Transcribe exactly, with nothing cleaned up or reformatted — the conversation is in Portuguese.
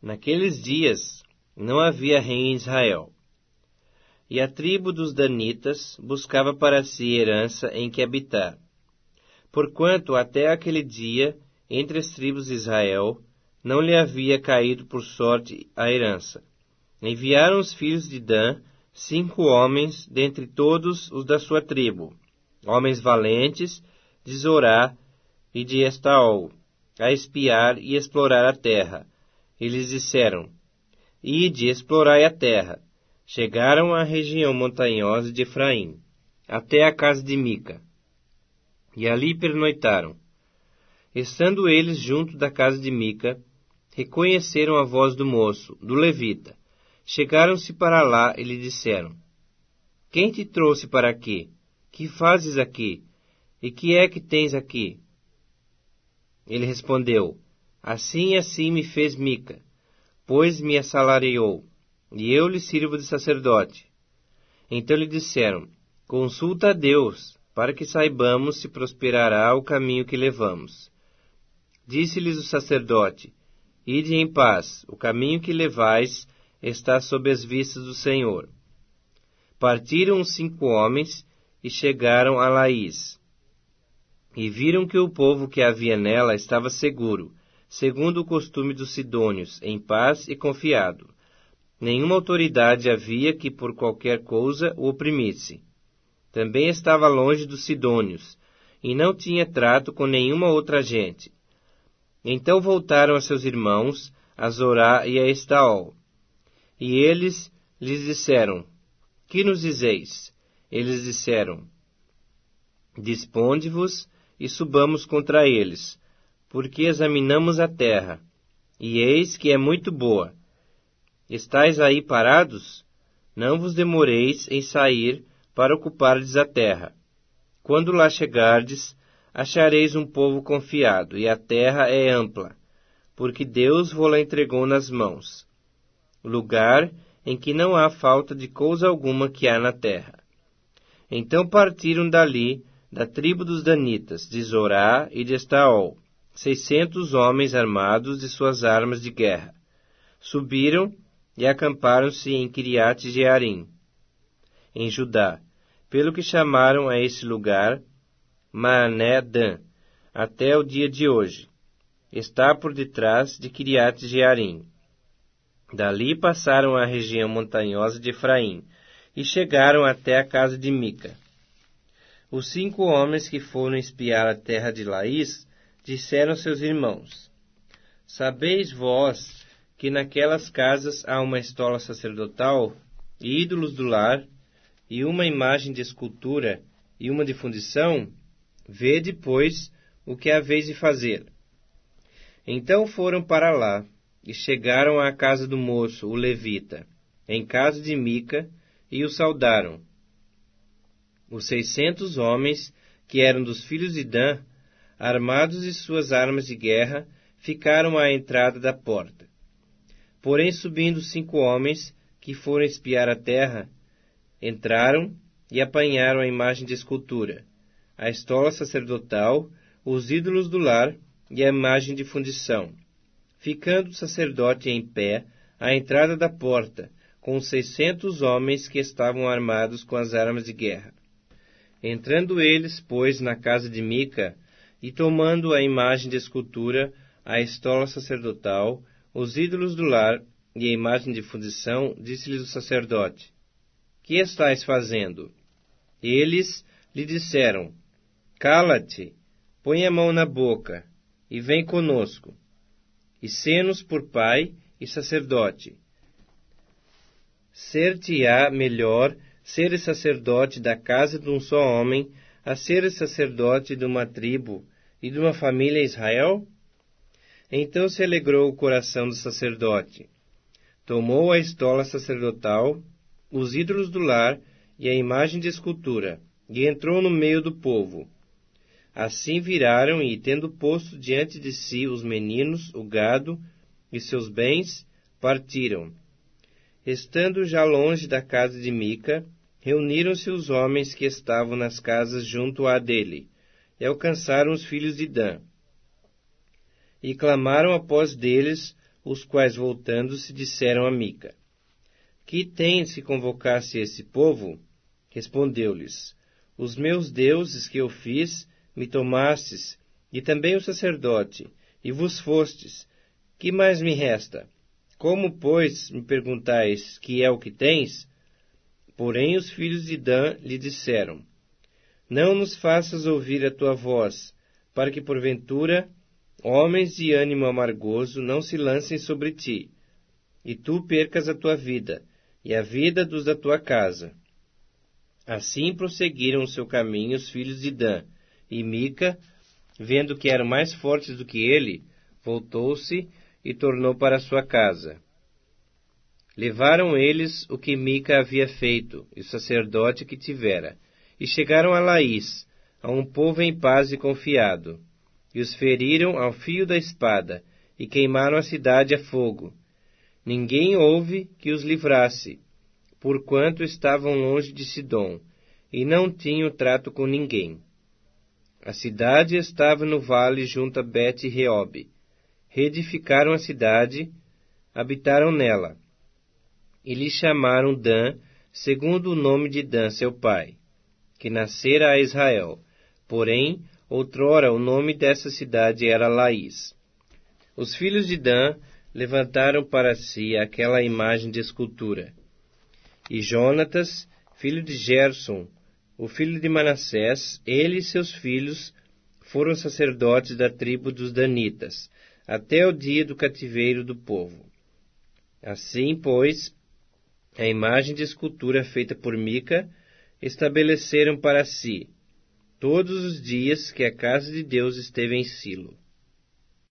Naqueles dias não havia rei em Israel, e a tribo dos danitas buscava para si herança em que habitar. Porquanto até aquele dia, entre as tribos de Israel, não lhe havia caído por sorte a herança. Enviaram os filhos de Dan cinco homens dentre todos os da sua tribo, homens valentes de Zorá e de Estaol, a espiar e explorar a terra. E lhes disseram: Ide, explorai a terra. Chegaram à região montanhosa de Efraim, até a casa de Mica, e ali pernoitaram. Estando eles junto da casa de Mica, reconheceram a voz do moço, do levita. Chegaram-se para lá e lhe disseram: Quem te trouxe para aqui? Que fazes aqui? E que é que tens aqui? Ele respondeu: Assim e assim me fez Mica, pois me assalariou, e eu lhe sirvo de sacerdote. Então lhe disseram: Consulta a Deus, para que saibamos se prosperará o caminho que levamos. Disse-lhes o sacerdote: Ide em paz, o caminho que levais está sob as vistas do Senhor. Partiram os cinco homens e chegaram a Laís. E viram que o povo que havia nela estava seguro, segundo o costume dos sidônios, em paz e confiado. Nenhuma autoridade havia que por qualquer coisa o oprimisse. Também estava longe dos sidônios, e não tinha trato com nenhuma outra gente. Então voltaram a seus irmãos, a Zorá e a Estaol. E eles lhes disseram: Que nos dizeis? Eles disseram: Disponde-vos e subamos contra eles, porque examinamos a terra, e eis que é muito boa. Estais aí parados? Não vos demoreis em sair para ocupardes a terra. Quando lá chegardes, achareis um povo confiado, e a terra é ampla, porque Deus vô-la entregou nas mãos. Lugar em que não há falta de coisa alguma que há na terra. Então partiram dali, da tribo dos danitas, de Zorá e de Estaol, seiscentos homens armados de suas armas de guerra. Subiram e acamparam-se em Kiriat Jearim, em Judá, pelo que chamaram a esse lugar Maané Dan, até o dia de hoje. Está por detrás de Kiriat Jearim. Dali passaram a região montanhosa de Efraim, e chegaram até a casa de Mica. Os cinco homens que foram espiar a terra de Laís disseram aos seus irmãos: Sabeis vós que naquelas casas há uma estola sacerdotal, e ídolos do lar, e uma imagem de escultura, e uma de fundição? Vede, pois, o que haveis de fazer. Então foram para lá, e chegaram à casa do moço, o levita, em casa de Mica, e o saudaram. Os seiscentos homens, que eram dos filhos de Dan, armados de suas armas de guerra, ficaram à entrada da porta. Porém, subindo cinco homens, que foram espiar a terra, entraram e apanharam a imagem de escultura, a estola sacerdotal, os ídolos do lar e a imagem de fundição. Ficando o sacerdote em pé, à entrada da porta, com os seiscentos homens que estavam armados com as armas de guerra. Entrando eles, pois, na casa de Mica, e tomando a imagem de escultura, a estola sacerdotal, os ídolos do lar e a imagem de fundição, disse-lhes o sacerdote: Que estais fazendo? Eles lhe disseram: Cala-te, põe a mão na boca, e vem conosco, e sê-nos por pai e sacerdote. Ser-te-á melhor seres sacerdote da casa de um só homem, a seres sacerdote de uma tribo e de uma família em Israel? Então se alegrou o coração do sacerdote. Tomou a estola sacerdotal, os ídolos do lar e a imagem de escultura, e entrou no meio do povo. Assim viraram e, tendo posto diante de si os meninos, o gado e seus bens, partiram. Estando já longe da casa de Mica, reuniram-se os homens que estavam nas casas junto à dele, e alcançaram os filhos de Dan. E clamaram após deles os quais, voltando-se, disseram a Mica: Que tens que convocasse esse povo? Respondeu-lhes: Os meus deuses que eu fiz, me tomastes, e também o sacerdote, e vos fostes. Que mais me resta? Como, pois, me perguntais que é o que tens? Porém os filhos de Dan lhe disseram: Não nos faças ouvir a tua voz, para que, porventura, homens de ânimo amargoso não se lancem sobre ti, e tu percas a tua vida, e a vida dos da tua casa. Assim prosseguiram o seu caminho os filhos de Dan, e Mica, vendo que eram mais fortes do que ele, voltou-se e tornou para sua casa. Levaram eles o que Mica havia feito, e o sacerdote que tivera, e chegaram a Laís, a um povo em paz e confiado, e os feriram ao fio da espada, e queimaram a cidade a fogo. Ninguém houve que os livrasse, porquanto estavam longe de Sidom, e não tinham trato com ninguém. A cidade estava no vale junto a Bet-Reobe. Reedificaram a cidade, habitaram nela, e lhe chamaram Dan, segundo o nome de Dan, seu pai, que nascera a Israel. Porém, outrora o nome dessa cidade era Laís. Os filhos de Dan levantaram para si aquela imagem de escultura. E Jonatas, filho de Gerson, o filho de Manassés, ele e seus filhos foram sacerdotes da tribo dos Danitas, até o dia do cativeiro do povo. Assim, pois, a imagem de escultura feita por Mica estabeleceram para si, todos os dias que a casa de Deus esteve em Silo.